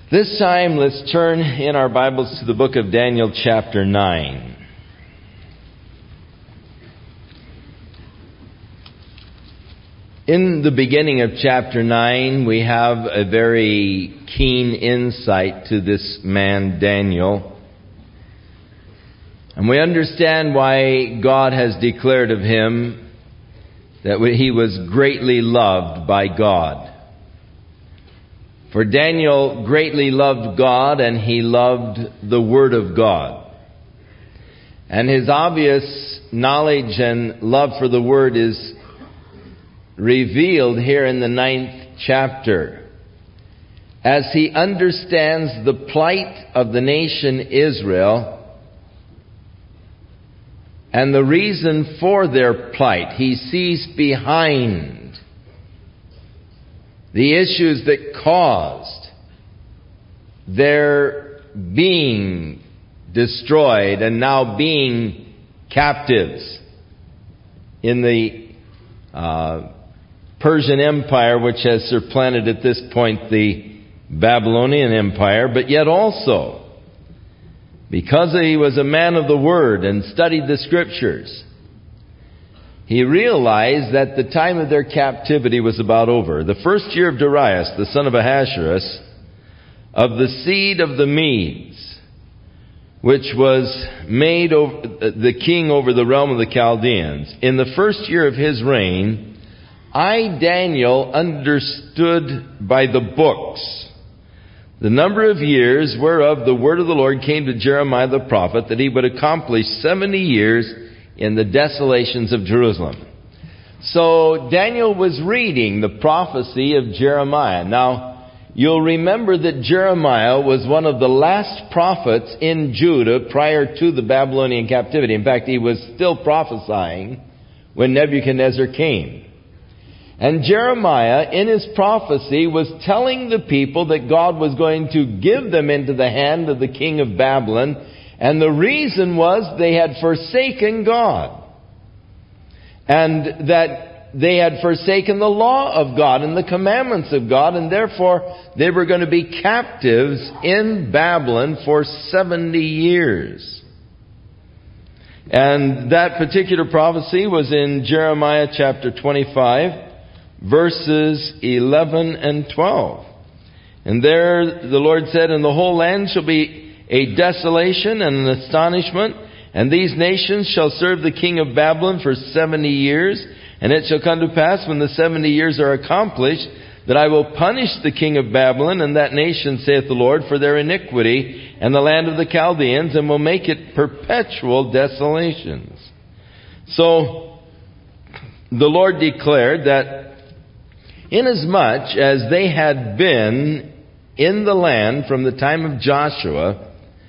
This time, let's turn in our Bibles to the book of Daniel chapter 9. In the beginning of chapter 9, we have a very keen insight to this man, Daniel. And we understand why God has declared of him that he was greatly loved by God. For Daniel greatly loved God, and he loved the Word of God. And his obvious knowledge and love for the Word is revealed here in the 9th chapter, as he understands the plight of the nation Israel and the reason for their plight. He sees behind the issues that caused their being destroyed and now being captives in the Persian Empire, which has supplanted at this point the Babylonian Empire, but yet also because he was a man of the Word and studied the Scriptures, he realized that the time of their captivity was about over. The first year of Darius, the son of Ahasuerus, of the seed of the Medes, which was made the king over the realm of the Chaldeans, in the first year of his reign, I, Daniel, understood by the books the number of years whereof the word of the Lord came to Jeremiah the prophet, that he would accomplish 70 years in the desolations of Jerusalem. So Daniel was reading the prophecy of Jeremiah. Now, you'll remember that Jeremiah was one of the last prophets in Judah prior to the Babylonian captivity. In fact, he was still prophesying when Nebuchadnezzar came. And Jeremiah, in his prophecy, was telling the people that God was going to give them into the hand of the king of Babylon. And the reason was they had forsaken God. And that they had forsaken the law of God and the commandments of God. And therefore, they were going to be captives in Babylon for 70 years. And that particular prophecy was in Jeremiah chapter 25, verses 11 and 12. And there the Lord said, "And the whole land shall be a desolation and an astonishment, and these nations shall serve the king of Babylon for 70 years. And it shall come to pass, when the 70 years are accomplished, that I will punish the king of Babylon and that nation, saith the Lord, for their iniquity, and the land of the Chaldeans, and will make it perpetual desolations." So the Lord declared that inasmuch as they had been in the land from the time of Joshua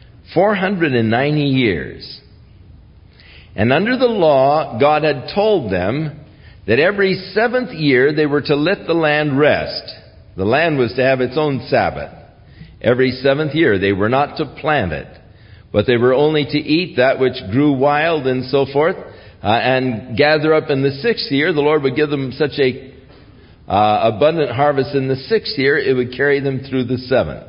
490 years, and under the law God had told them that every 7th year they were to let the land rest. The land was to have its own Sabbath. Every 7th year they were not to plant it, but they were only to eat that which grew wild and so forth, and gather up in the 6th year. The Lord would give them such a abundant harvest in the 6th year, it would carry them through the 7th.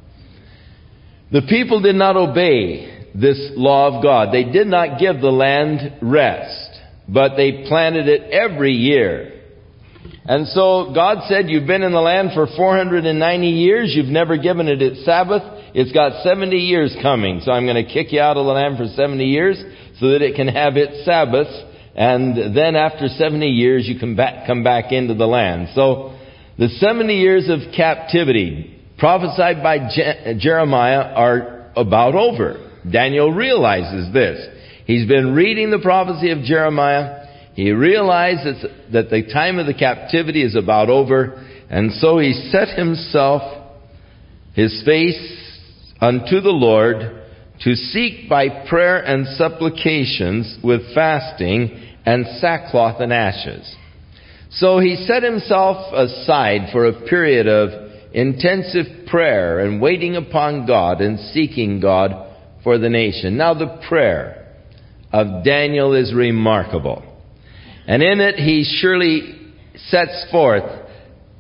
The people did not obey this law of God. They did not give the land rest, but they planted it every year. And so God said, "You've been in the land for 490 years. You've never given it its Sabbath. It's got 70 years coming. So I'm going to kick you out of the land for 70 years so that it can have its Sabbath. And then after 70 years, you can come back into the land." So the 70 years of captivity prophesied by Jeremiah are about over. Daniel realizes this. He's been reading the prophecy of Jeremiah. He realizes that the time of the captivity is about over. And so he set himself, his face unto the Lord, to seek by prayer and supplications with fasting and sackcloth and ashes. So he set himself aside for a period of intensive prayer and waiting upon God and seeking God for the nation. Now the prayer of Daniel is remarkable. And in it he surely sets forth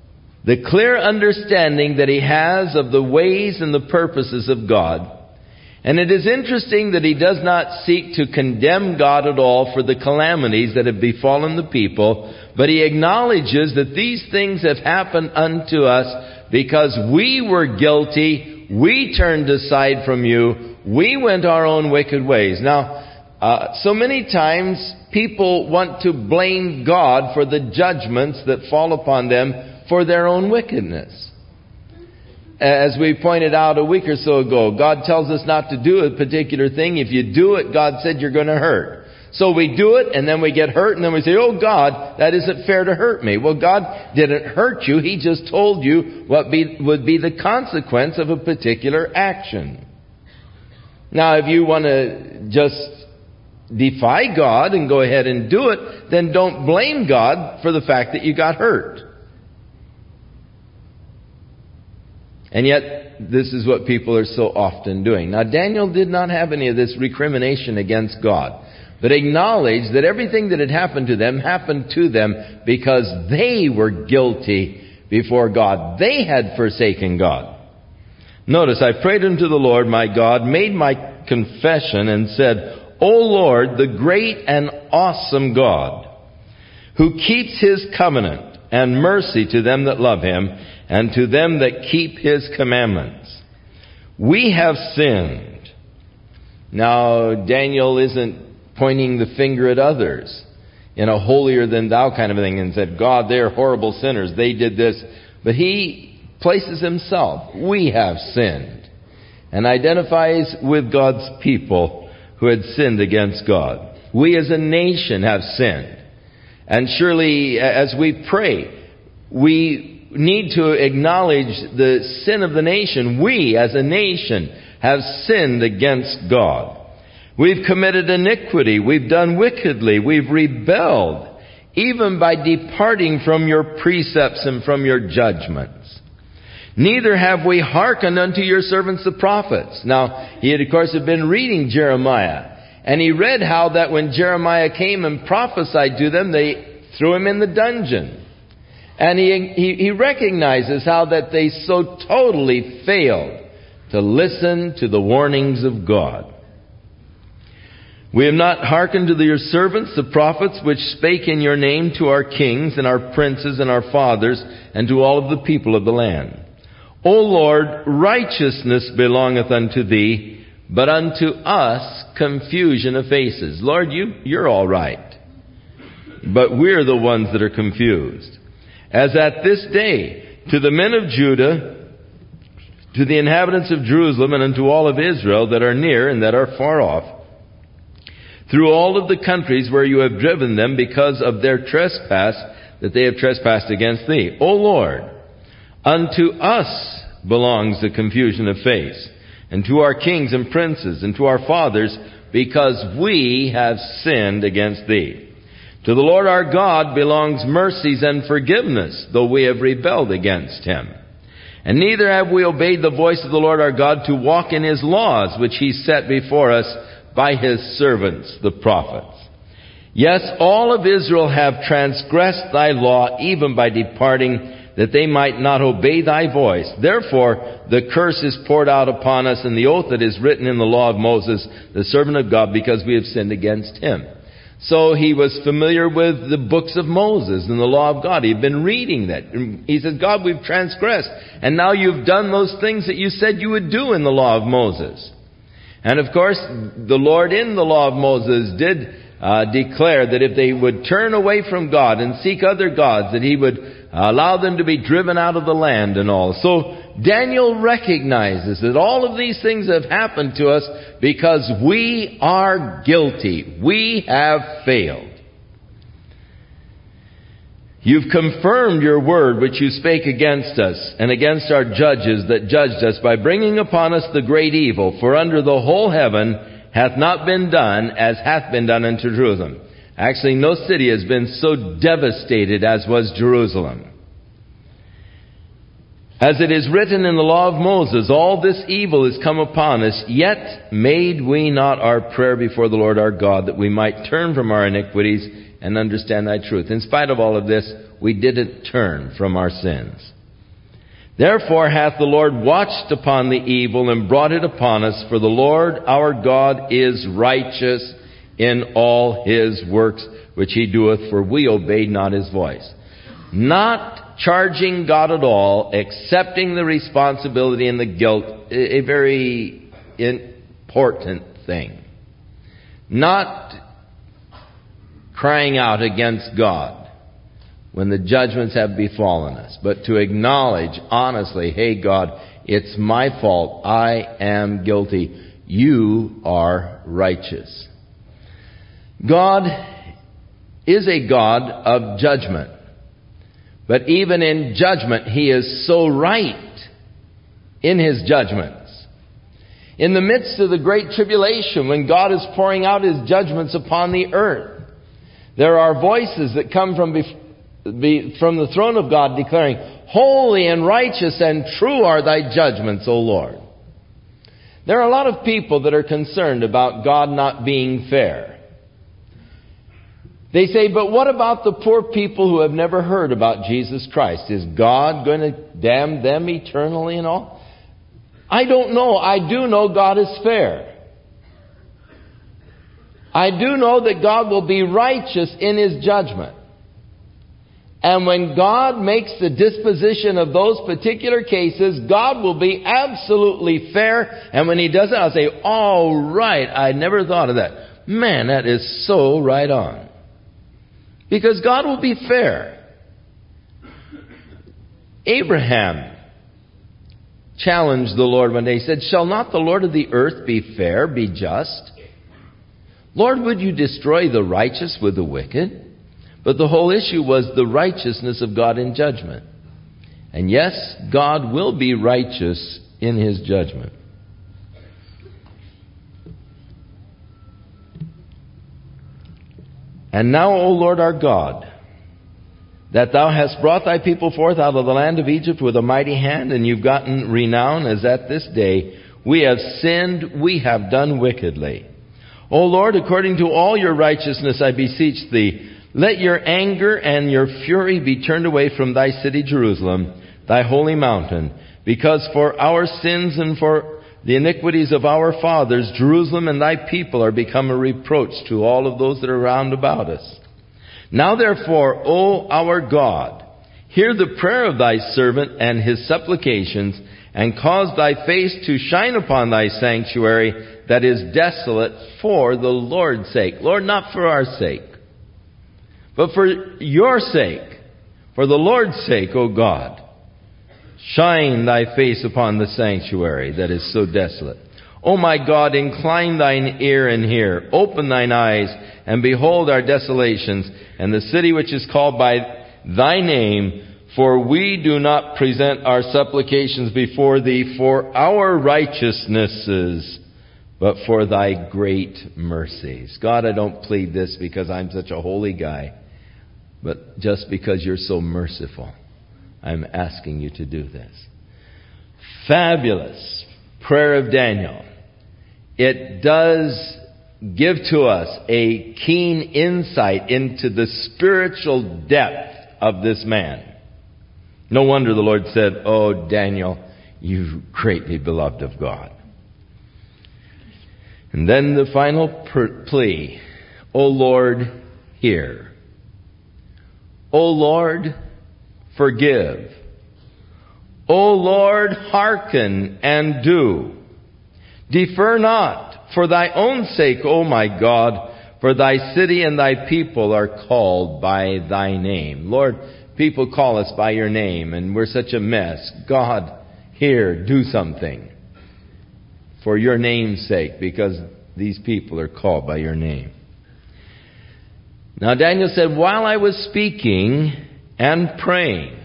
the clear understanding that he has of the ways and the purposes of God. And it is interesting that he does not seek to condemn God at all for the calamities that have befallen the people, but he acknowledges that these things have happened unto us because we were guilty, we turned aside from you, we went our own wicked ways. Now, so many times people want to blame God for the judgments that fall upon them for their own wickedness. As we pointed out a week or so ago, God tells us not to do a particular thing. If you do it, God said you're going to hurt. So we do it, and then we get hurt, and then we say, oh God, that isn't fair to hurt me. Well, God didn't hurt you. He just told you what would be the consequence of a particular action. Now, if you want to just defy God and go ahead and do it, then don't blame God for the fact that you got hurt. And yet, this is what people are so often doing. Now, Daniel did not have any of this recrimination against God, but acknowledged that everything that had happened to them because they were guilty before God. They had forsaken God. Notice, I prayed unto the Lord my God, made my confession, and said, O Lord, the great and awesome God, who keeps his covenant and mercy to them that love him, and to them that keep his commandments. We have sinned. Now, Daniel isn't pointing the finger at others in a holier than thou kind of thing and said, God, they're horrible sinners. They did this. But he places himself. We have sinned. And identifies with God's people who had sinned against God. We as a nation have sinned. And surely, as we pray, we need to acknowledge the sin of the nation. We, as a nation, have sinned against God. We've committed iniquity. We've done wickedly. We've rebelled, even by departing from your precepts and from your judgments. Neither have we hearkened unto your servants the prophets. Now, he had, of course, been reading Jeremiah. And he read how that when Jeremiah came and prophesied to them, they threw him in the dungeon. And he recognizes how that they so totally failed to listen to the warnings of God. We have not hearkened to your servants, the prophets, which spake in your name to our kings and our princes and our fathers, and to all of the people of the land. O Lord, righteousness belongeth unto thee, but unto us confusion of faces. Lord, you're all right. But we're the ones that are confused. As at this day, to the men of Judah, to the inhabitants of Jerusalem, and unto all of Israel that are near and that are far off, through all of the countries where you have driven them because of their trespass that they have trespassed against thee. O Lord, unto us belongs the confusion of face, and to our kings and princes, and to our fathers, because we have sinned against thee. To the Lord our God belongs mercies and forgiveness, though we have rebelled against him. And neither have we obeyed the voice of the Lord our God to walk in his laws, which he set before us by his servants, the prophets. Yes, all of Israel have transgressed thy law, even by departing, that they might not obey thy voice. Therefore, the curse is poured out upon us, and the oath that is written in the law of Moses, the servant of God, because we have sinned against him. So he was familiar with the books of Moses and the law of God. He'd been reading that. He said, God, we've transgressed. And now you've done those things that you said you would do in the law of Moses. And of course, the Lord in the law of Moses did declare that if they would turn away from God and seek other gods, that he would allow them to be driven out of the land and all. So Daniel recognizes that all of these things have happened to us because we are guilty. We have failed. You've confirmed your word which you spake against us and against our judges that judged us by bringing upon us the great evil. For under the whole heaven hath not been done as hath been done unto Jerusalem. Actually, no city has been so devastated as was Jerusalem. As it is written in the law of Moses, all this evil is come upon us, yet made we not our prayer before the Lord our God, that we might turn from our iniquities and understand thy truth. In spite of all of this, we didn't turn from our sins. Therefore hath the Lord watched upon the evil and brought it upon us, for the Lord our God is righteous in all his works which he doeth, for we obeyed not his voice. Not charging God at all, accepting the responsibility and the guilt, a very important thing. Not crying out against God when the judgments have befallen us, but to acknowledge honestly, hey God, it's my fault. I am guilty. You are righteous. God is a God of judgment. But even in judgment, he is so right in his judgments. In the midst of the great tribulation, when God is pouring out his judgments upon the earth, there are voices that come from the throne of God declaring, holy and righteous and true are thy judgments, O Lord. There are a lot of people that are concerned about God not being fair. They say, but what about the poor people who have never heard about Jesus Christ? Is God going to damn them eternally and all? I don't know. I do know God is fair. I do know that God will be righteous in his judgment. And when God makes the disposition of those particular cases, God will be absolutely fair. And when he does it, I'll say, all right, I never thought of that. Man, that is so right on. Because God will be fair. Abraham challenged the Lord one day. He said, shall not the Lord of the earth be fair, be just? Lord, would you destroy the righteous with the wicked? But the whole issue was the righteousness of God in judgment. And yes, God will be righteous in his judgment. And now, O Lord our God, that thou hast brought thy people forth out of the land of Egypt with a mighty hand, and you've gotten renown as at this day, we have sinned, we have done wickedly. O Lord, according to all your righteousness, I beseech thee, let your anger and your fury be turned away from thy city Jerusalem, thy holy mountain, because for our sins and for the iniquities of our fathers, Jerusalem and thy people are become a reproach to all of those that are round about us. Now therefore, O our God, hear the prayer of thy servant and his supplications, and cause thy face to shine upon thy sanctuary that is desolate for the Lord's sake. Lord, not for our sake, but for your sake, for the Lord's sake, O God. Shine thy face upon the sanctuary that is so desolate. O my God, incline thine ear and hear. Open thine eyes and behold our desolations and the city which is called by thy name. For we do not present our supplications before thee for our righteousnesses, but for thy great mercies. God, I don't plead this because I'm such a holy guy, but just because you're so merciful. I'm asking you to do this. Fabulous prayer of Daniel. It does give to us a keen insight into the spiritual depth of this man. No wonder the Lord said, oh, Daniel, you greatly beloved of God. And then the final plea, O Lord, hear. O Lord, forgive. O Lord, hearken and do. Defer not, for thy own sake, O my God, for thy city and thy people are called by thy name. Lord, people call us by your name, and we're such a mess. God, here, do something for your name's sake, because these people are called by your name. Now Daniel said, while I was speaking and praying,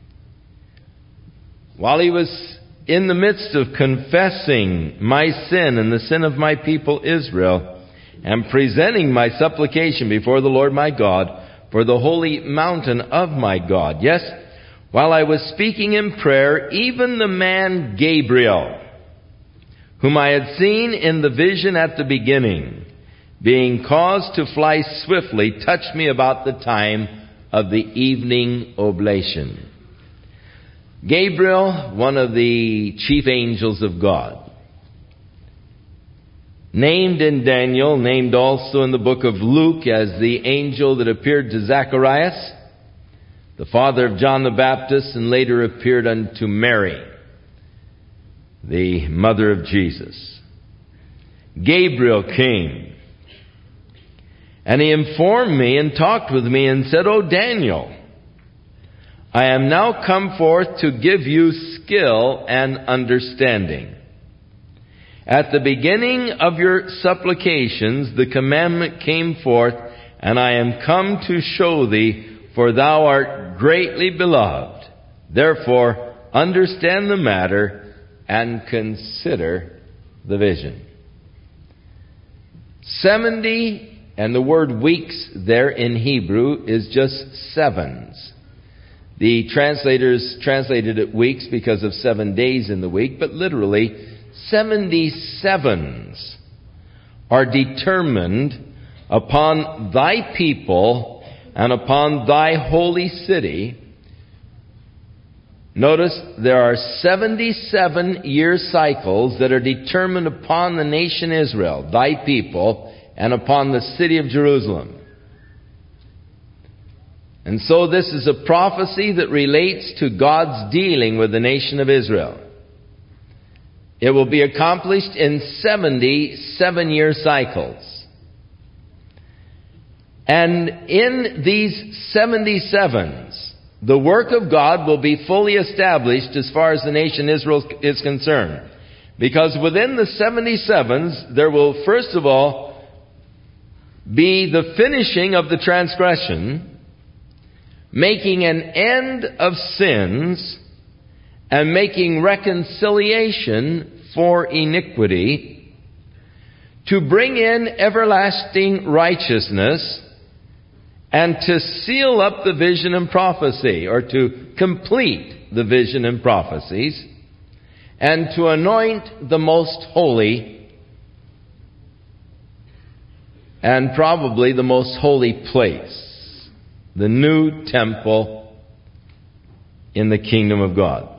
while he was in the midst of confessing my sin and the sin of my people Israel, and presenting my supplication before the Lord my God for the holy mountain of my God. Yes, while I was speaking in prayer, even the man Gabriel, whom I had seen in the vision at the beginning, being caused to fly swiftly, touched me about the time of the evening oblation. Gabriel, one of the chief angels of God, named in Daniel, named also in the book of Luke as the angel that appeared to Zacharias, the father of John the Baptist, and later appeared unto Mary, the mother of Jesus. Gabriel came, and he informed me and talked with me and said, "O Daniel, I am now come forth to give you skill and understanding. At the beginning of your supplications the commandment came forth, and I am come to show thee, for thou art greatly beloved. Therefore understand the matter and consider the vision." 70, and the word weeks there in Hebrew is just sevens. The translators translated it weeks because of 7 days in the week, but literally 77s are determined upon thy people and upon thy holy city. Notice there are 77-year cycles that are determined upon the nation Israel, thy people, and upon the city of Jerusalem. And so this is a prophecy that relates to God's dealing with the nation of Israel. It will be accomplished in 77-year cycles. And in these 77s, the work of God will be fully established as far as the nation Israel is concerned. Because within the 77s, there will first of all be the finishing of the transgression, making an end of sins, and making reconciliation for iniquity, to bring in everlasting righteousness, and to seal up the vision and prophecy, or to complete the vision and prophecies, and to anoint the most holy, and probably the most holy place, the new temple in the kingdom of God.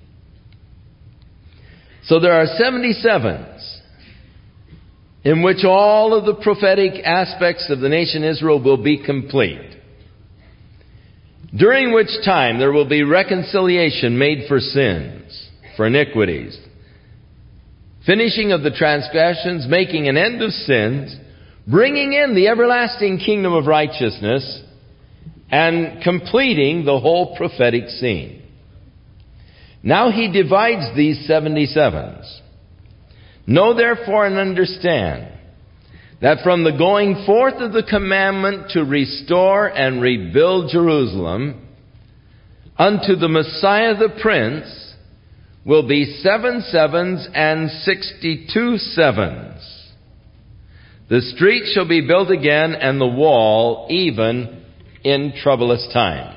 So there are 77s in which all of the prophetic aspects of the nation Israel will be complete. During which time there will be reconciliation made for sins, for iniquities, finishing of the transgressions, making an end of sins, bringing in the everlasting kingdom of righteousness, and completing the whole prophetic scene. Now he divides these 77s. Know therefore and understand that from the going forth of the commandment to restore and rebuild Jerusalem unto the Messiah the Prince will be 7 sevens and 62 sevens. The street shall be built again, and the wall even in troublous times.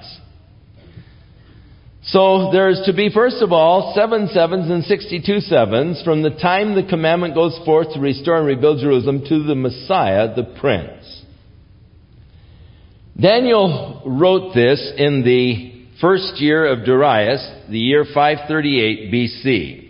So there is to be, first of all, 7 sevens and 62 sevens from the time the commandment goes forth to restore and rebuild Jerusalem to the Messiah, the Prince. Daniel wrote this in the first year of Darius, the year 538 BC.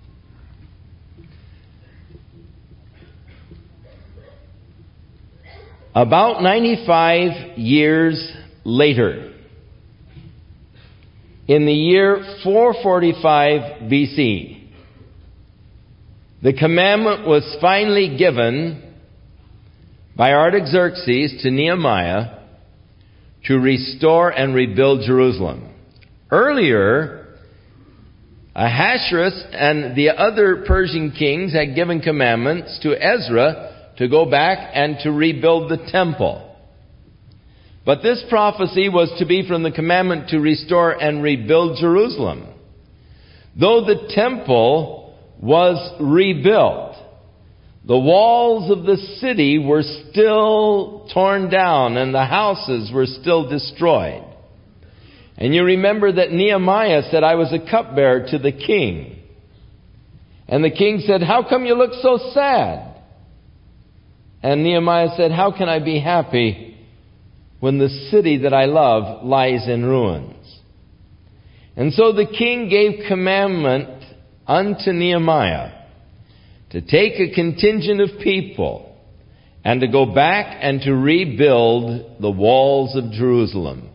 About 95 years later, in the year 445 BC, the commandment was finally given by Artaxerxes to Nehemiah to restore and rebuild Jerusalem. Earlier, Ahasuerus and the other Persian kings had given commandments to Ezra to go back and to rebuild the temple. But this prophecy was to be from the commandment to restore and rebuild Jerusalem. Though the temple was rebuilt, the walls of the city were still torn down and the houses were still destroyed. And you remember that Nehemiah said, "I was a cupbearer to the king." And the king said, "How come you look so sad?" And Nehemiah said, "How can I be happy when the city that I love lies in ruins?" And so the king gave commandment unto Nehemiah to take a contingent of people and to go back and to rebuild the walls of Jerusalem.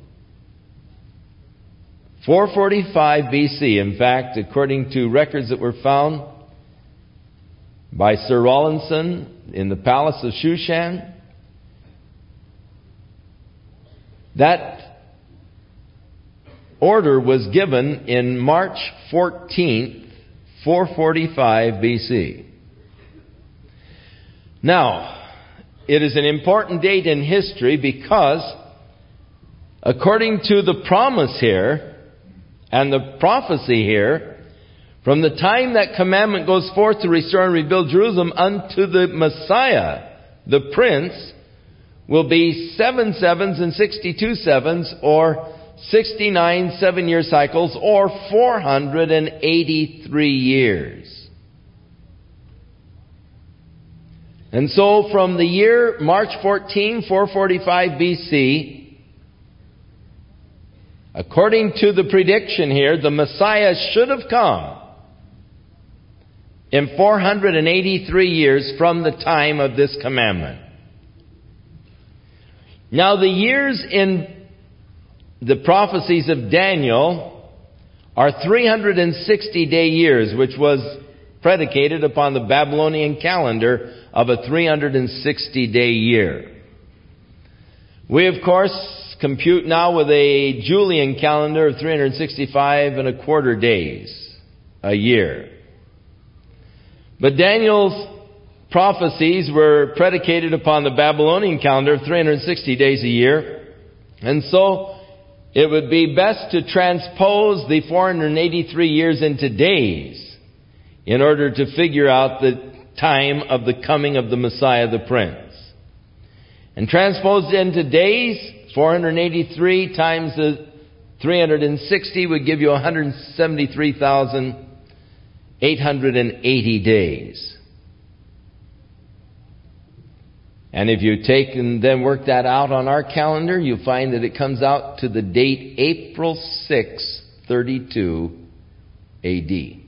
445 BC, in fact, according to records that were found by Sir Rawlinson in the palace of Shushan, that order was given in March 14th, 445 BC. Now, it is an important date in history because, according to the promise here and the prophecy here, from the time that commandment goes forth to restore and rebuild Jerusalem unto the Messiah, the Prince, will be 7 sevens and 62 sevens, or 69 7-year cycles, or 483 years. And so from the year March 14, 445 BC, according to the prediction here, the Messiah should have come in 483 years from the time of this commandment. Now the years in the prophecies of Daniel are 360-day years, which was predicated upon the Babylonian calendar of a 360-day year. We, of course, compute now with a Julian calendar of 365 and a quarter days a year. But Daniel's prophecies were predicated upon the Babylonian calendar of 360 days a year. And so it would be best to transpose the 483 years into days in order to figure out the time of the coming of the Messiah, the Prince. And transposed into days, 483 times the 360 would give you 173,880 days. And if you take and then work that out on our calendar, you'll find that it comes out to the date April 6, 32 AD.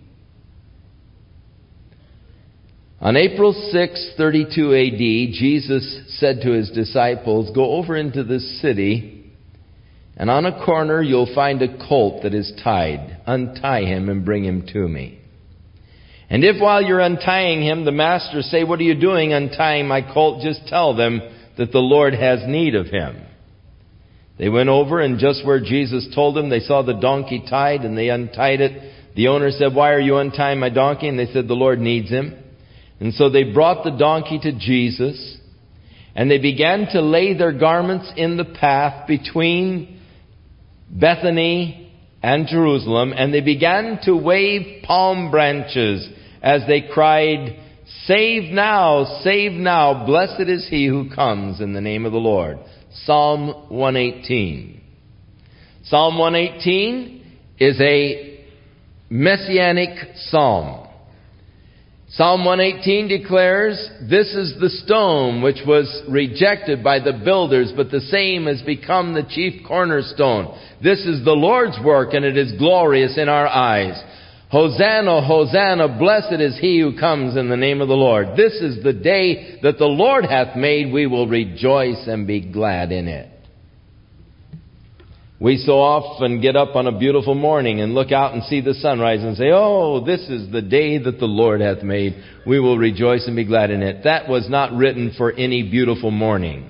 On April 6, 32 AD, Jesus said to his disciples, "Go over into this city, and on a corner you'll find a colt that is tied. Untie him and bring him to me. And if while you're untying him, the master say, 'What are you doing untying my colt?' just tell them that the Lord has need of him." They went over, and just where Jesus told them, they saw the donkey tied, and they untied it. The owner said, "Why are you untying my donkey?" And they said, "The Lord needs him." And so they brought the donkey to Jesus, and they began to lay their garments in the path between Bethany and Jerusalem, and they began to wave palm branches as they cried, "Save now, save now, blessed is he who comes in the name of the Lord." Psalm 118. Psalm 118 is a messianic psalm. Psalm 118 declares, "This is the stone which was rejected by the builders, but the same has become the chief cornerstone. This is the Lord's work, and it is glorious in our eyes. Hosanna, Hosanna, blessed is he who comes in the name of the Lord. This is the day that the Lord hath made. We will rejoice and be glad in it." We so often get up on a beautiful morning and look out and see the sunrise and say, "Oh, this is the day that the Lord hath made. We will rejoice and be glad in it." That was not written for any beautiful morning.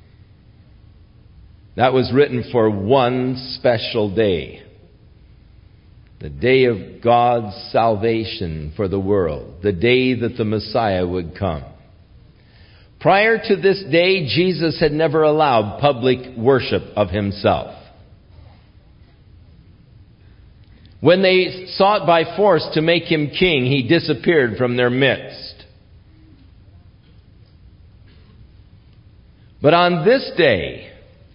That was written for one special day. The day of God's salvation for the world. The day that the Messiah would come. Prior to this day, Jesus had never allowed public worship of himself. When they sought by force to make him king, he disappeared from their midst. But on this day,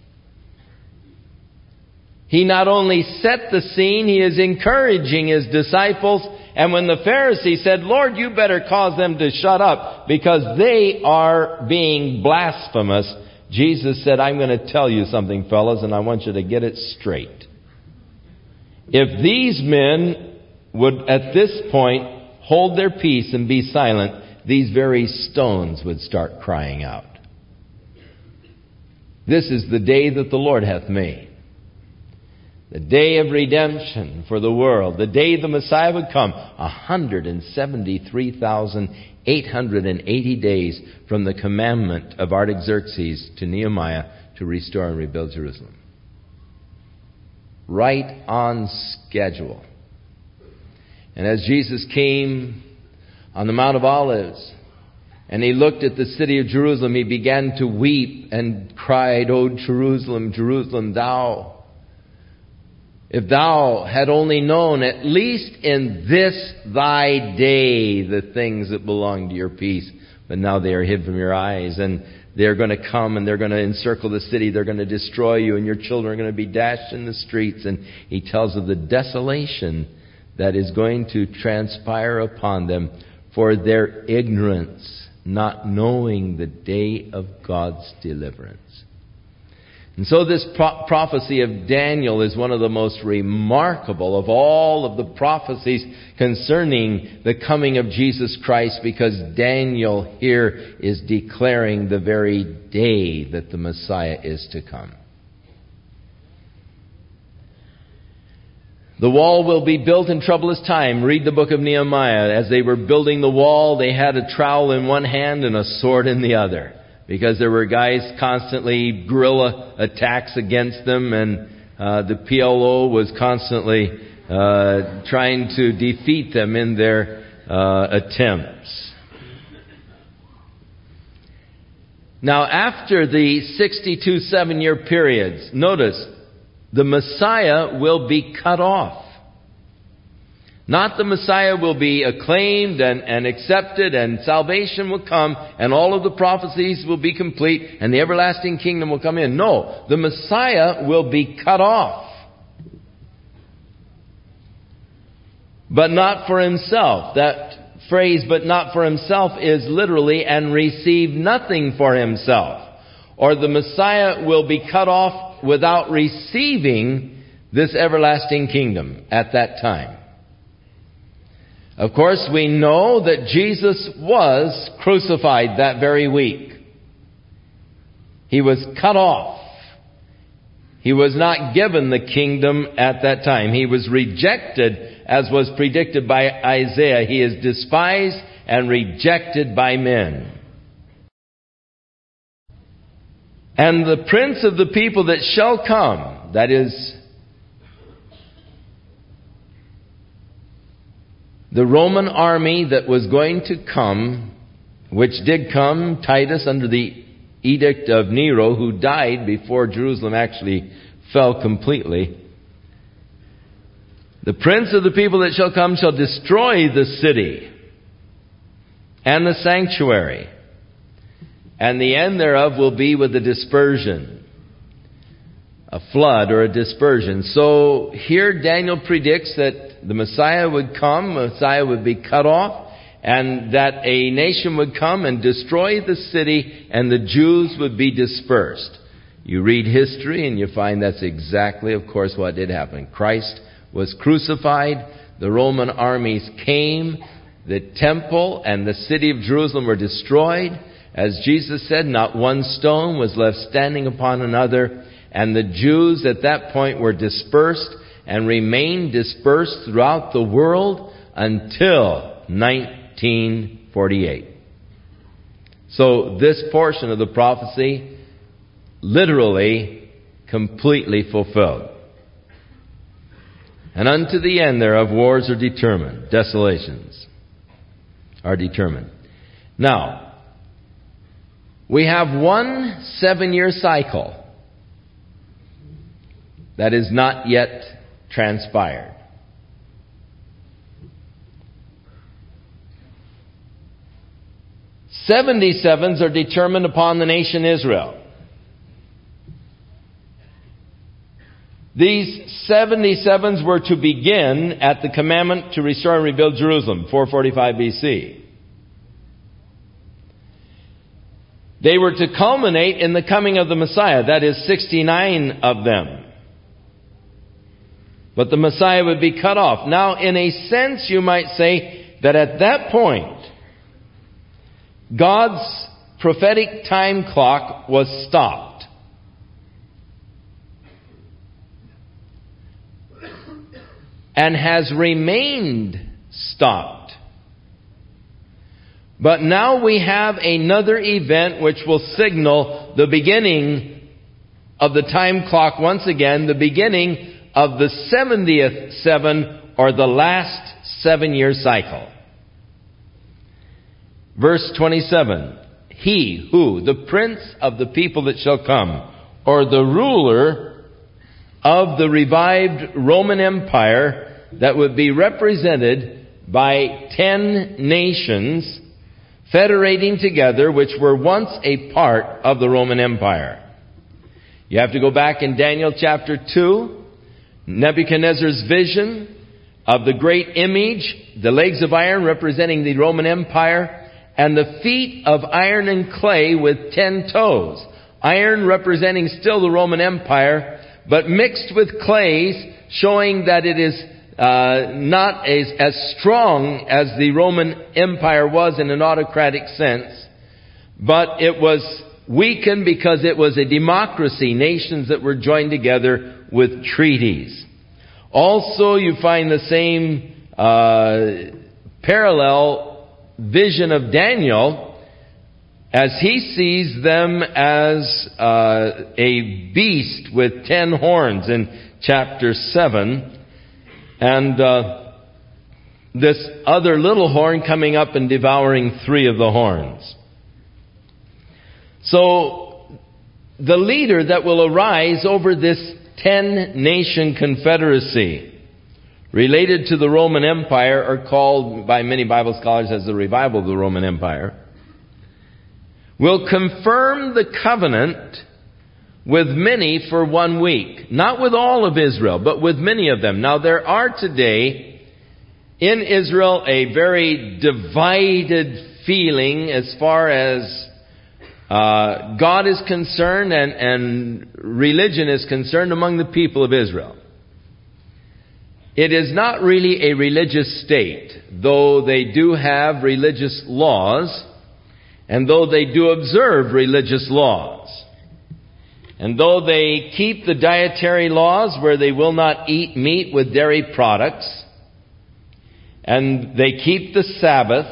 he not only set the scene, he is encouraging his disciples. And when the Pharisees said, "Lord, you better cause them to shut up because they are being blasphemous," Jesus said, "I'm going to tell you something, fellas, and I want you to get it straight. If these men would at this point hold their peace and be silent, these very stones would start crying out. This is the day that the Lord hath made. The day of redemption for the world. The day the Messiah would come. 173,880 days from the commandment of Artaxerxes to Nehemiah to restore and rebuild Jerusalem. Right on schedule. And as Jesus came on the Mount of Olives, and he looked at the city of Jerusalem, he began to weep and cried, "O Jerusalem, Jerusalem, if thou had only known, at least in this thy day, the things that belong to your peace. But now they are hid from your eyes, and they're going to come and they're going to encircle the city. They're going to destroy you, and your children are going to be dashed in the streets." And he tells of the desolation that is going to transpire upon them for their ignorance, not knowing the day of God's deliverance. And so this prophecy of Daniel is one of the most remarkable of all of the prophecies concerning the coming of Jesus Christ, because Daniel here is declaring the very day that the Messiah is to come. The wall will be built in troublous time. Read the book of Nehemiah. As they were building the wall, they had a trowel in one hand and a sword in the other, because there were guys constantly guerrilla attacks against them, and the PLO was constantly trying to defeat them in their attempts. Now, after the 62 7-year periods, notice, the Messiah will be cut off. Not the Messiah will be acclaimed and accepted, and salvation will come, and all of the prophecies will be complete, and the everlasting kingdom will come in. No, the Messiah will be cut off. But not for himself. That phrase, "but not for himself," is literally, "and receive nothing for himself." Or the Messiah will be cut off without receiving this everlasting kingdom at that time. Of course, we know that Jesus was crucified that very week. He was cut off. He was not given the kingdom at that time. He was rejected, as was predicted by Isaiah. He is despised and rejected by men. And the prince of the people that shall come, that is, the Roman army that was going to come, which did come, Titus, under the edict of Nero, who died before Jerusalem actually fell completely. The prince of the people that shall come shall destroy the city and the sanctuary, and the end thereof will be with a dispersion, a flood or a dispersion. So here Daniel predicts that the Messiah would come, Messiah would be cut off, and that a nation would come and destroy the city, and the Jews would be dispersed. You read history and you find that's exactly, of course, what did happen. Christ was crucified, the Roman armies came, the temple and the city of Jerusalem were destroyed. As Jesus said, not one stone was left standing upon another, and the Jews at that point were dispersed and remained dispersed throughout the world until 1948. So this portion of the prophecy literally completely fulfilled. And unto the end thereof wars are determined, desolations are determined. Now, we have one 7-year cycle that is not yet transpired. "77s are determined upon the nation Israel. These 77s were to begin at the commandment to restore and rebuild Jerusalem, 445 BC. They were to culminate in the coming of the Messiah. That is 69 of them. But the Messiah would be cut off. Now, in a sense, you might say that at that point, God's prophetic time clock was stopped. And has remained stopped. But now we have another event which will signal the beginning of the time clock once again, the beginning of the 70th seven, or the last 7-year cycle. Verse 27. He who, the prince of the people that shall come, or the ruler of the revived Roman Empire that would be represented by 10 nations federating together, which were once a part of the Roman Empire. You have to go back in Daniel chapter 2, Nebuchadnezzar's vision of the great image, the legs of iron representing the Roman Empire, and the feet of iron and clay with 10 toes. Iron representing still the Roman Empire, but mixed with clays, showing that it is not as strong as the Roman Empire was in an autocratic sense, but it was weakened because it was a democracy, nations that were joined together with treaties. Also, you find the same parallel vision of Daniel as he sees them as a beast with 10 horns in chapter 7. And this other little horn coming up and devouring 3 of the horns. So, the leader that will arise over this 10-nation confederacy related to the Roman Empire, are called by many Bible scholars as the revival of the Roman Empire, will confirm the covenant with many for 1 week. Not with all of Israel, but with many of them. Now, there are today in Israel a very divided feeling as far as God is concerned and religion is concerned among the people of Israel. It is not really a religious state, though they do have religious laws, and though they do observe religious laws. And though they keep the dietary laws where they will not eat meat with dairy products, and they keep the Sabbath,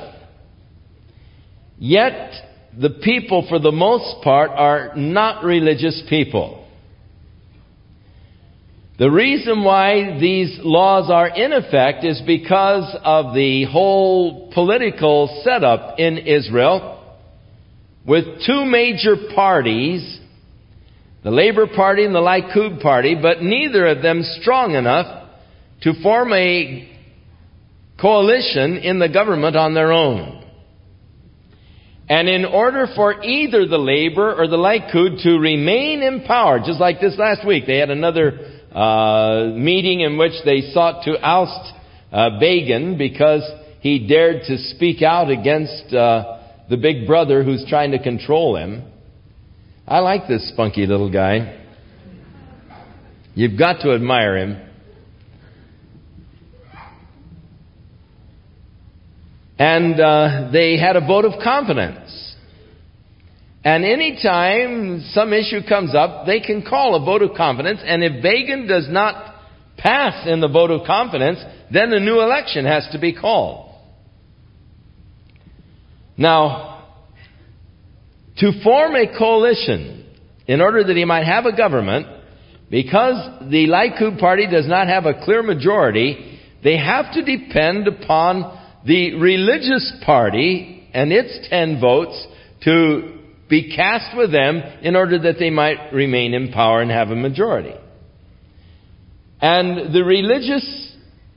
yet the people, for the most part, are not religious people. The reason why these laws are in effect is because of the whole political setup in Israel, with 2 major parties, the Labour Party and the Likud Party, but neither of them strong enough to form a coalition in the government on their own. And in order for either the Labour or the Likud to remain in power, just like this last week, they had another meeting in which they sought to oust Begin because he dared to speak out against the big brother who's trying to control him. I like this spunky little guy. You've got to admire him. And they had a vote of confidence. And any time some issue comes up, they can call a vote of confidence. And if Begin does not pass in the vote of confidence, then a new election has to be called. Now, to form a coalition in order that he might have a government, because the Likud party does not have a clear majority, they have to depend upon the religious party and its 10 votes to be cast with them in order that they might remain in power and have a majority. And the religious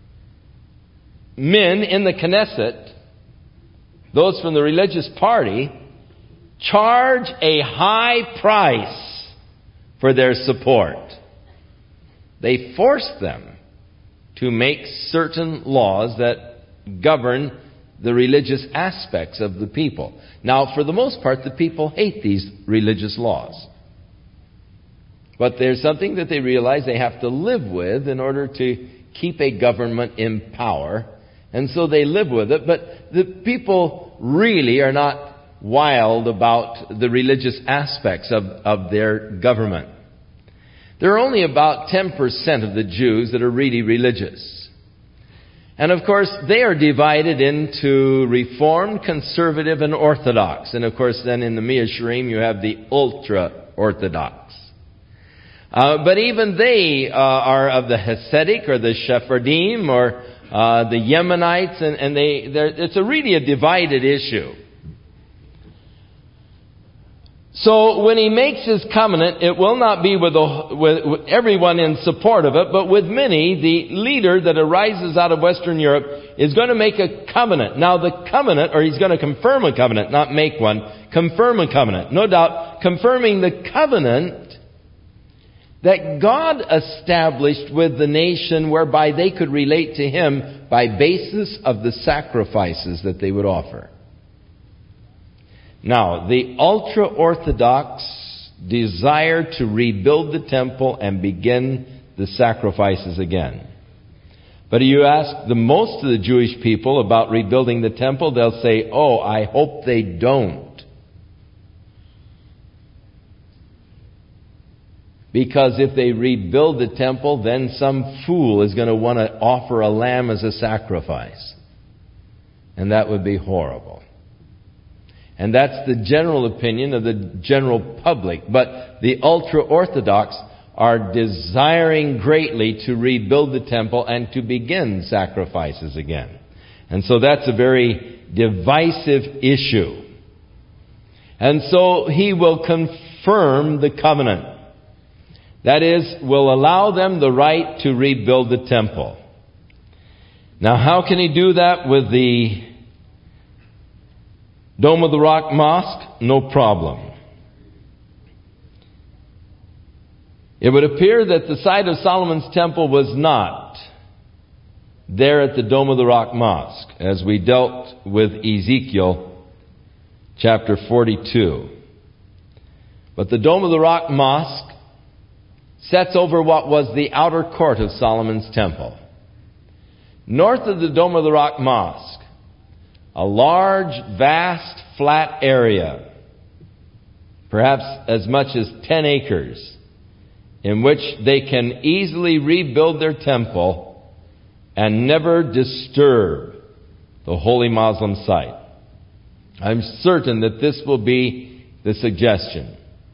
men in the Knesset, those from the religious party, charge a high price for their support. They force them to make certain laws that govern the religious aspects of the people. Now, for the most part, the people hate these religious laws. But there's something that they realize they have to live with in order to keep a government in power, and so they live with it. But the people really are not wild about the religious aspects of their government. There are only about 10% of the Jews that are really religious. And of course, they are divided into Reformed, Conservative, and Orthodox. And of course, then in the Me'asharim, you have the ultra-Orthodox. But even they are of the Hasidic or the Sephardim or the Yemenites, and it's really a divided issue. So when he makes his covenant, it will not be with everyone in support of it, but with many. The leader that arises out of Western Europe is going to make a covenant. Now the covenant, or he's going to confirm a covenant, not make one, confirm a covenant. No doubt, confirming the covenant that God established with the nation whereby they could relate to Him by basis of the sacrifices that they would offer. Now, the ultra-Orthodox desire to rebuild the temple and begin the sacrifices again. But you ask most of the Jewish people about rebuilding the temple, they'll say, "Oh, I hope they don't." Because if they rebuild the temple, then some fool is going to want to offer a lamb as a sacrifice. And that would be horrible. And that's the general opinion of the general public. But the ultra-Orthodox are desiring greatly to rebuild the temple and to begin sacrifices again. And so that's a very divisive issue. And so he will confirm the covenant. That is, will allow them the right to rebuild the temple. Now, how can he do that with the Dome of the Rock Mosque? No problem. It would appear that the site of Solomon's temple was not there at the Dome of the Rock Mosque, as we dealt with Ezekiel chapter 42. But the Dome of the Rock Mosque sets over what was the outer court of Solomon's temple. North of the Dome of the Rock Mosque, a large, vast, flat area, perhaps as much as 10 acres, in which they can easily rebuild their temple and never disturb the holy Muslim site. I'm certain that this will be the suggestion.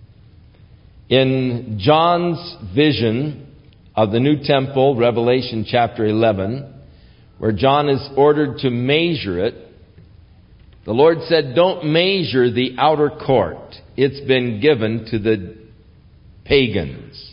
In John's vision of the new temple, Revelation chapter 11, where John is ordered to measure it, the Lord said, "Don't measure the outer court. It's been given to the pagans."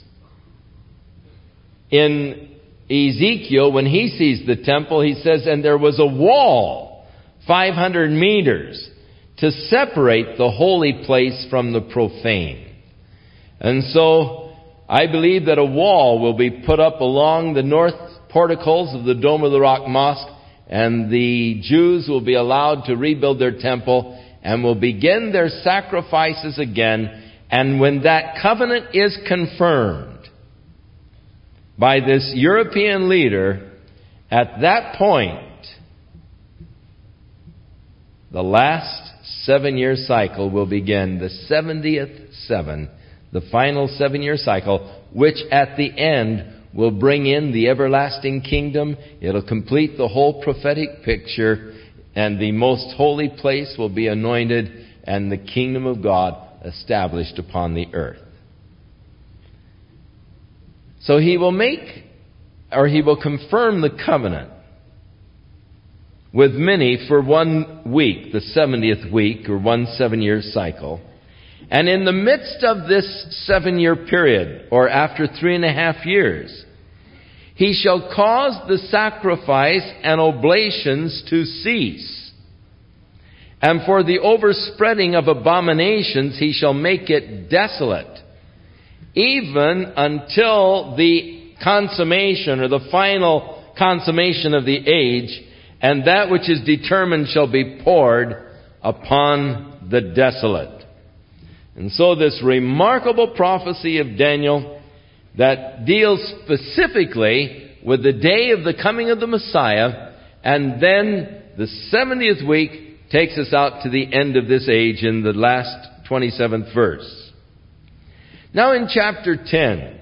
In Ezekiel, when he sees the temple, he says, "And there was a wall, 500 meters, to separate the holy place from the profane." And so, I believe that a wall will be put up along the north porticos of the Dome of the Rock Mosque, and the Jews will be allowed to rebuild their temple and will begin their sacrifices again. And when that covenant is confirmed by this European leader, at that point, the last 7-year cycle will begin, the 70th seven, the final 7-year cycle, which at the end will bring in the everlasting kingdom. It'll complete the whole prophetic picture, and the most holy place will be anointed, and the kingdom of God established upon the earth. So he will confirm the covenant with many for 1 week, the 70th week, or 1 7-year cycle. And in the midst of this 7-year period, or after 3.5 years, he shall cause the sacrifice and oblations to cease. And for the overspreading of abominations, he shall make it desolate, even until the consummation, or the final consummation of the age, and that which is determined shall be poured upon the desolate. And so this remarkable prophecy of Daniel that deals specifically with the day of the coming of the Messiah, and then the 70th week takes us out to the end of this age in the last 27th verse. Now in chapter 10,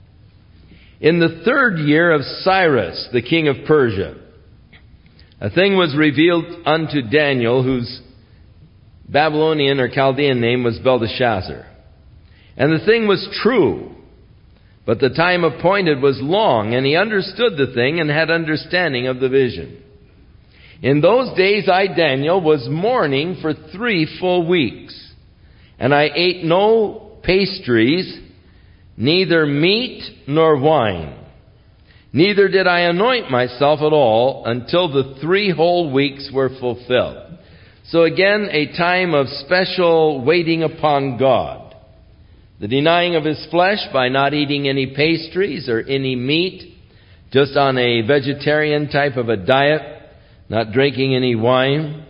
in the 3rd year of Cyrus, the king of Persia, a thing was revealed unto Daniel, whose Babylonian or Chaldean name was Belteshazzar. And the thing was true, but the time appointed was long, and he understood the thing and had understanding of the vision. In those days I, Daniel, was mourning for 3 full weeks, and I ate no pastries, neither meat nor wine. Neither did I anoint myself at all until the 3 whole weeks were fulfilled. So again, a time of special waiting upon God. The denying of his flesh by not eating any pastries or any meat, just on a vegetarian type of a diet, not drinking any wine.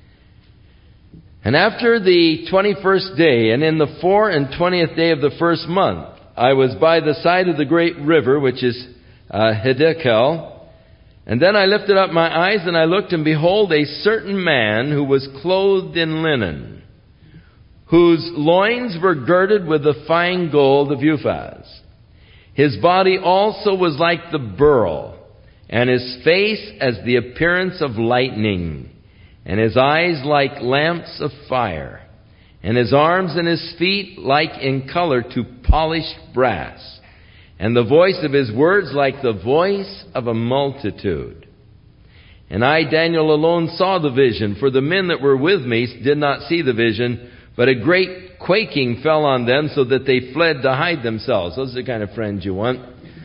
And after the 21st day, and in the 24th day of the 1st month, I was by the side of the great river, which is Hiddekel. And then I lifted up my eyes, and I looked, and behold, a certain man who was clothed in linen, whose loins were girded with the fine gold of Uphaz. His body also was like the beryl, and his face as the appearance of lightning, and his eyes like lamps of fire, and his arms and his feet like in color to polished brass, and the voice of his words like the voice of a multitude. And I, Daniel, alone saw the vision, for the men that were with me did not see the vision, but a great quaking fell on them, so that they fled to hide themselves. Those are the kind of friends you want.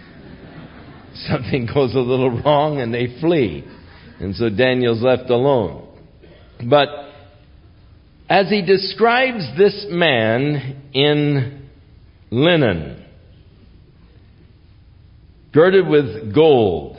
Something goes a little wrong and they flee. And so Daniel's left alone. But as he describes this man in linen, girded with gold,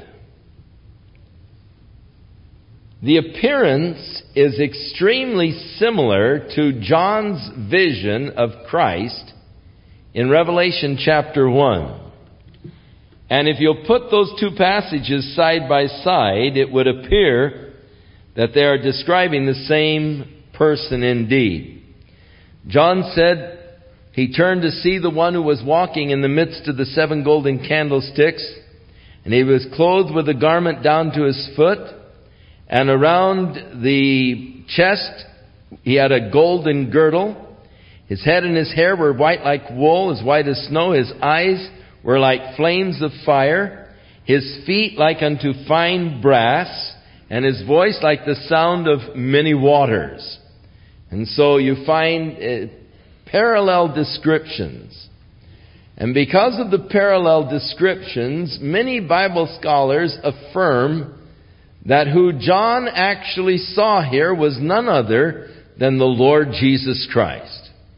the appearance is extremely similar to John's vision of Christ in Revelation chapter 1. And if you'll put those 2 passages side by side, it would appear that they are describing the same person indeed. John said he turned to see the one who was walking in the midst of the 7 golden candlesticks, and he was clothed with a garment down to his foot, and around the chest he had a golden girdle. His head and his hair were white like wool, as white as snow. His eyes were like flames of fire, his feet like unto fine brass, and his voice like the sound of many waters. And so you find parallel descriptions. And because of the parallel descriptions, many Bible scholars affirm that who John actually saw here was none other than the Lord Jesus Christ.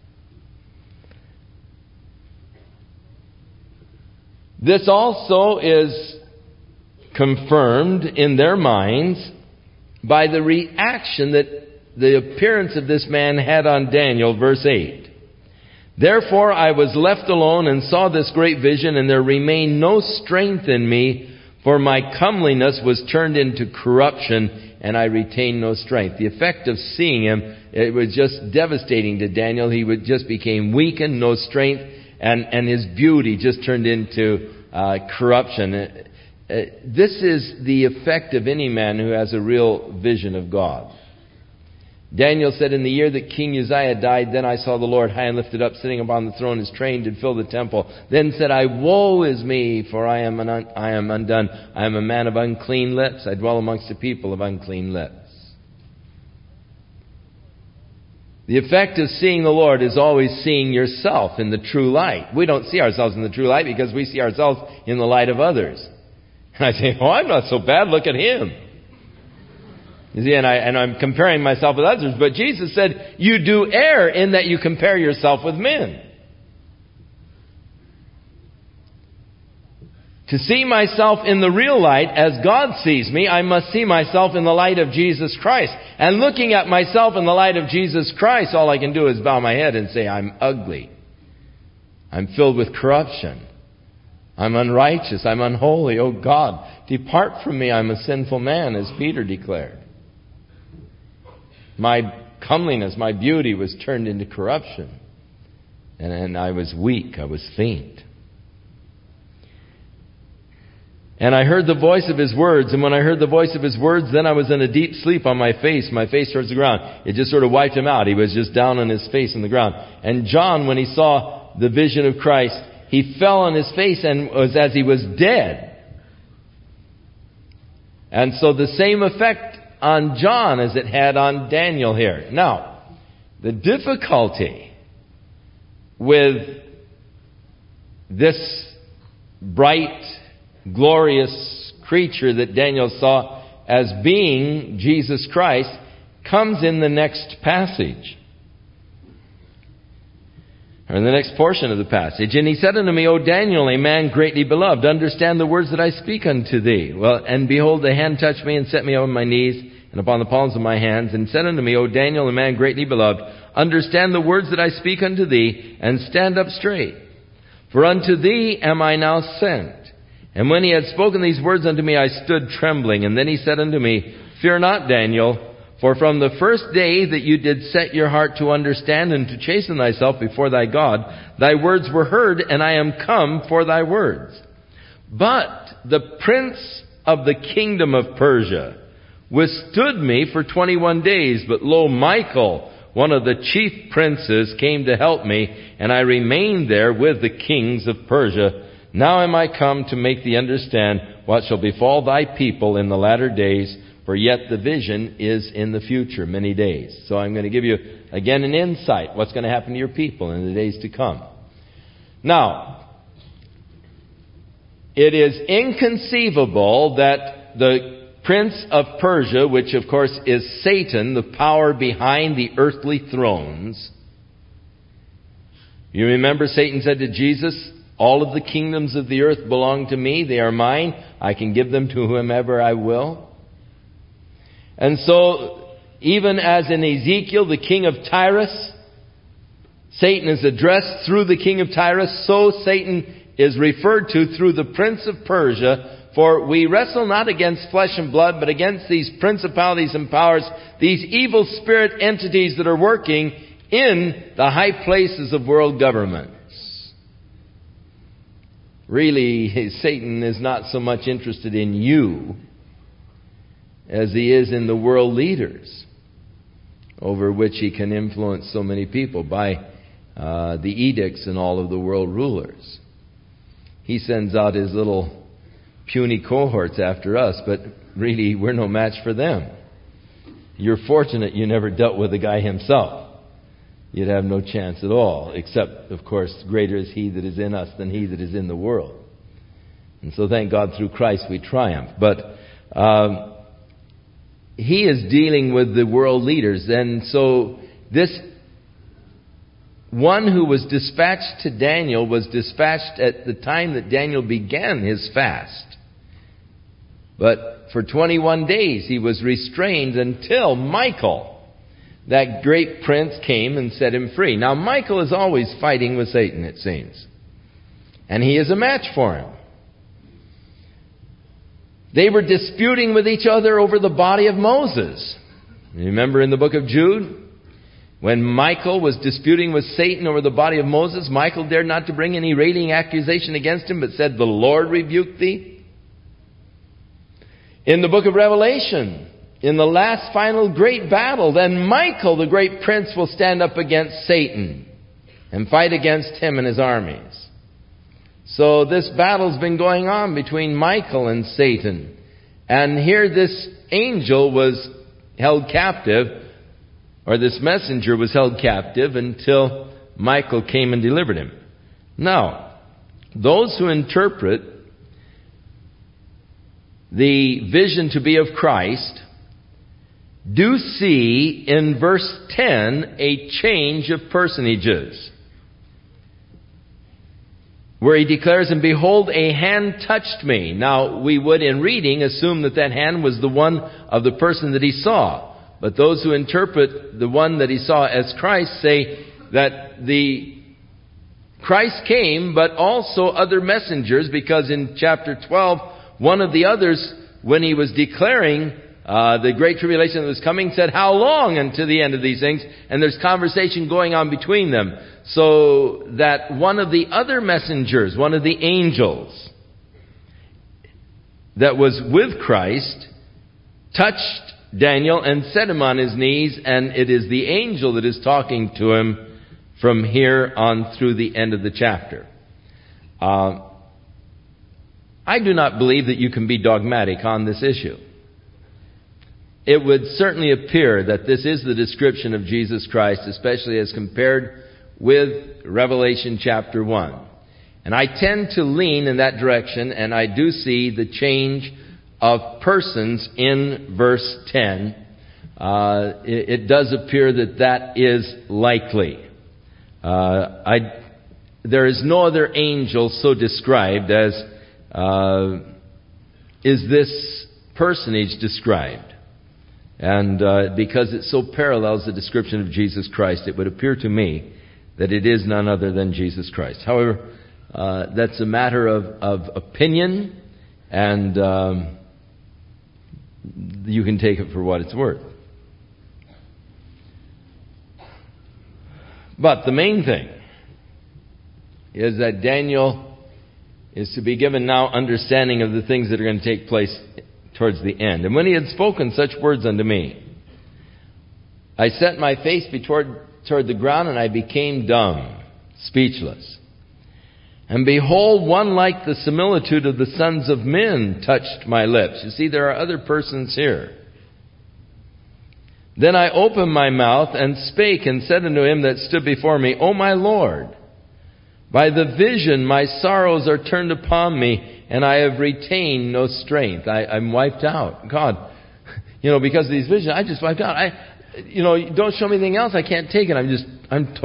This also is confirmed in their minds by the reaction that the appearance of this man had on Daniel, verse 8. Therefore I was left alone and saw this great vision, and there remained no strength in me, for my comeliness was turned into corruption, and I retained no strength. The effect of seeing him, it was just devastating to Daniel. He just became weakened, no strength, and his beauty just turned into corruption. This is the effect of any man who has a real vision of God. Daniel said, in the year that King Uzziah died, then I saw the Lord high and lifted up, sitting upon the throne. His train did fill the temple. Then said I, woe is me, for I am undone. I am a man of unclean lips. I dwell amongst the people of unclean lips. The effect of seeing the Lord is always seeing yourself in the true light. We don't see ourselves in the true light because we see ourselves in the light of others. And I say, oh, I'm not so bad. Look at him. You see, and I'm comparing myself with others. But Jesus said, you do err in that you compare yourself with men. To see myself in the real light as God sees me, I must see myself in the light of Jesus Christ. And looking at myself in the light of Jesus Christ, all I can do is bow my head and say, I'm ugly. I'm filled with corruption. I'm unrighteous. I'm unholy. Oh God, depart from me. I'm a sinful man, as Peter declared. My comeliness, my beauty was turned into corruption. And I was weak. I was faint. And I heard the voice of His words. And when I heard the voice of His words, then I was in a deep sleep on my face towards the ground. It just sort of wiped him out. He was just down on his face in the ground. And John, when he saw the vision of Christ, he fell on his face and was as he was dead. And so the same effect on John as it had on Daniel here. Now, the difficulty with this bright, glorious creature that Daniel saw as being Jesus Christ comes in the next passage. Or in the next portion of the passage. And he said unto me, O Daniel, a man greatly beloved, understand the words that I speak unto thee. Well, and behold, the hand touched me and set me on my knees and upon the palms of my hands, and said unto me, O Daniel, a man greatly beloved, understand the words that I speak unto thee, and stand up straight. For unto thee am I now sent. And when he had spoken these words unto me, I stood trembling. And then he said unto me, Fear not, Daniel, for from the first day that you did set your heart to understand and to chasten thyself before thy God, thy words were heard, and I am come for thy words. But the prince of the kingdom of Persia withstood me for 21 days. But lo, Michael, one of the chief princes, came to help me, and I remained there with the kings of Persia. Now am I come to make thee understand what shall befall thy people in the latter days, for yet the vision is in the future, many days. So I'm going to give you, again, an insight, what's going to happen to your people in the days to come. Now, it is inconceivable that the prince of Persia, which of course is Satan, the power behind the earthly thrones. You remember Satan said to Jesus, all of the kingdoms of the earth belong to me. They are mine. I can give them to whomever I will. And so, even as in Ezekiel, the king of Tyrus, Satan is addressed through the king of Tyrus, so Satan is referred to through the prince of Persia. For we wrestle not against flesh and blood, but against these principalities and powers, these evil spirit entities that are working in the high places of world governments. Really, Satan is not so much interested in you as he is in the world leaders over which he can influence so many people by the edicts and all of the world rulers. He sends out his little puny cohorts after us, but really we're no match for them. You're fortunate you never dealt with the guy himself. You'd have no chance at all, except, of course, greater is he that is in us than he that is in the world. And so thank God through Christ we triumph. But he is dealing with the world leaders. And so this one who was dispatched to Daniel was dispatched at the time that Daniel began his fast. But for 21 days he was restrained until Michael, that great prince, came and set him free. Now Michael is always fighting with Satan, it seems. And he is a match for him. They were disputing with each other over the body of Moses. You remember in the book of Jude? When Michael was disputing with Satan over the body of Moses, Michael dared not to bring any railing accusation against him, but said, the Lord rebuked thee. In the book of Revelation, in the last final great battle, then Michael, the great prince, will stand up against Satan and fight against him and his armies. So this battle's been going on between Michael and Satan. And here this angel was held captive, or this messenger was held captive until Michael came and delivered him. Now, those who interpret the vision to be of Christ do see in verse 10 a change of personages, where he declares, and behold, a hand touched me. Now, we would in reading assume that that hand was the one of the person that he saw. But those who interpret the one that he saw as Christ say that the Christ came, but also other messengers, because in chapter 12, one of the others, when he was declaring the great tribulation that was coming, said, "How long unto the end of these things?" And there's conversation going on between them. So that one of the other messengers, one of the angels that was with Christ, touched Daniel and set him on his knees, and it is the angel that is talking to him from here on through the end of the chapter. I do not believe that you can be dogmatic on this issue. It would certainly appear that this is the description of Jesus Christ, especially as compared with Revelation chapter 1. And I tend to lean in that direction, and I do see the change of persons in verse 10. It does appear that that is likely. There is no other angel so described as is this personage described. And because it so parallels the description of Jesus Christ, it would appear to me that it is none other than Jesus Christ. However, that's a matter of opinion, and you can take it for what it's worth. But the main thing is that Daniel is to be given now understanding of the things that are going to take place towards the end. And when he had spoken such words unto me, I set my face toward the ground, and I became dumb, speechless. And behold, one like the similitude of the sons of men touched my lips. You see, there are other persons here. Then I opened my mouth and spake and said unto him that stood before me, O my Lord, by the vision my sorrows are turned upon me, and I have retained no strength. I'm wiped out. God, because of these visions, I just wiped out. Don't show me anything else. I can't take it. I'm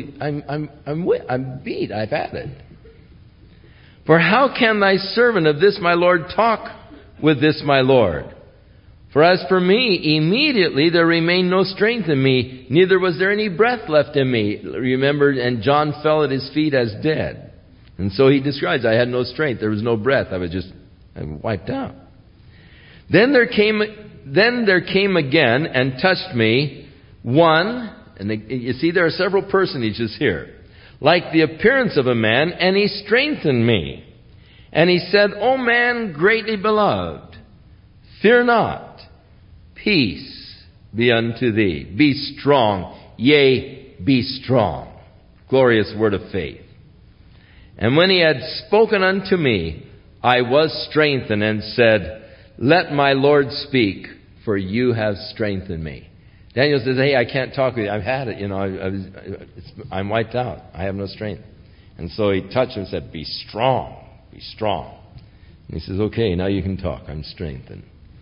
beat. I've had it. For how can thy servant of this my Lord talk with this my Lord? For as for me, immediately there remained no strength in me, neither was there any breath left in me. Remember, and John fell at his feet as dead. And so he describes, I had no strength, there was no breath, I wiped out. Then there came again and touched me one, and you see there are several personages here, like the appearance of a man, and he strengthened me. And he said, O man greatly beloved, fear not. Peace be unto thee. Be strong. Yea, be strong. Glorious word of faith. And when he had spoken unto me, I was strengthened and said, Let my Lord speak, for you have strengthened me. Daniel says, hey, I can't talk with you. I've had it. I'm wiped out. I have no strength. And so he touched him and said, be strong. Be strong. And he says, okay, now you can talk. I'm strengthened.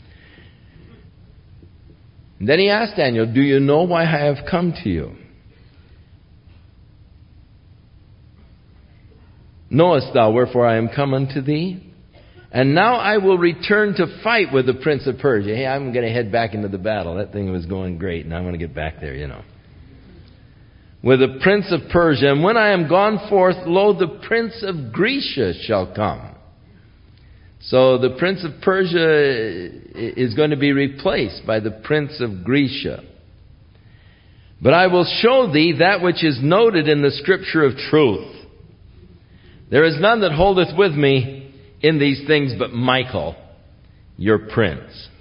And then he asked Daniel, do you know why I have come to you? Knowest thou wherefore I am come unto thee? And now I will return to fight with the prince of Persia. Hey, I'm going to head back into the battle. That thing was going great, and I want to get back there, With the prince of Persia. And when I am gone forth, lo, the prince of Grecia shall come. So the prince of Persia is going to be replaced by the prince of Grecia. But I will show thee that which is noted in the scripture of truth. There is none that holdeth with me in these things but Michael, your prince.